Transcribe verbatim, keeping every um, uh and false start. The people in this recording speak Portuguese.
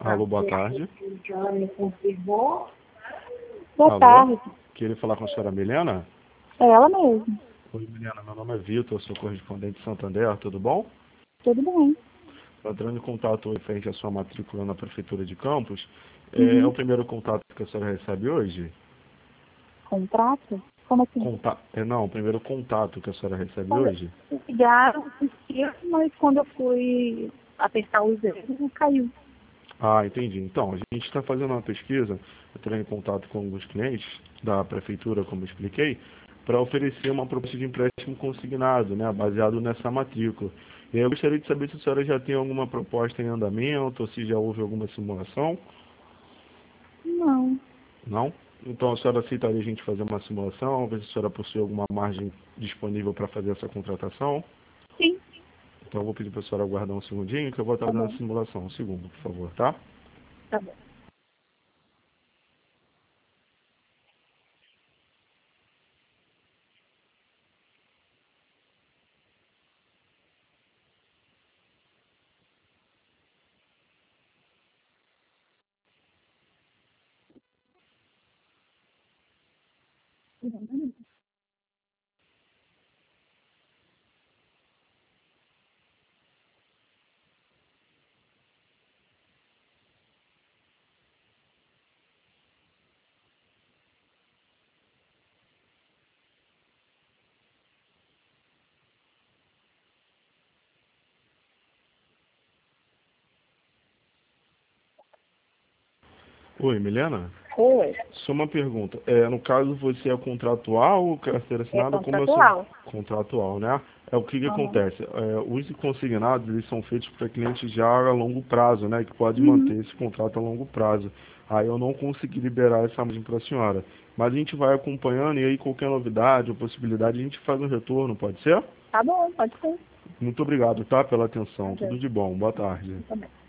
Alô, boa tarde. Boa Alô? tarde. Queria falar com a senhora Milena? É ela mesmo. Oi, Milena, meu nome é Vitor, sou correspondente de Santander, tudo bom? Tudo bem. Estou entrando em contato referente à sua matrícula na Prefeitura de Campos. É, é Uhum. o primeiro contato que a senhora recebe hoje? Contrato? Como assim? Conta... É, não, o primeiro contato que a senhora recebe Quando hoje? ligaram, assistiu, mas quando eu fui apertar os dedos, caiu. Ah, entendi. Então, a gente está fazendo uma pesquisa, entrando em contato com alguns clientes da Prefeitura, como eu expliquei, para oferecer uma proposta de empréstimo consignado, né, baseado nessa matrícula. E aí eu gostaria de saber se a senhora já tem alguma proposta em andamento, ou se já houve alguma simulação. Não. Não? Então a senhora aceitaria a gente fazer uma simulação, ver se a senhora possui alguma margem disponível para fazer essa contratação? Sim. Então eu vou pedir para a senhora aguardar um segundinho, que eu vou estar Tá fazendo bom. a simulação. Um segundo, por favor, tá? Tá bom. Oi, Milena? Oi. Só uma pergunta. É, no caso, você é contratual ou carteira É assinada? Como é seu contratual. contratual, né? É o que que Uhum. acontece? É, os consignados, eles são feitos para clientes já a longo prazo, né? Que pode Uhum. manter esse contrato a longo prazo. Aí eu não consegui liberar essa margem para a senhora. Mas a gente vai acompanhando e aí qualquer novidade ou possibilidade a gente faz um retorno, pode ser? Tá bom, pode ser. Muito obrigado, tá? Pela atenção. Adeus. Tudo de bom. Boa tarde. Também.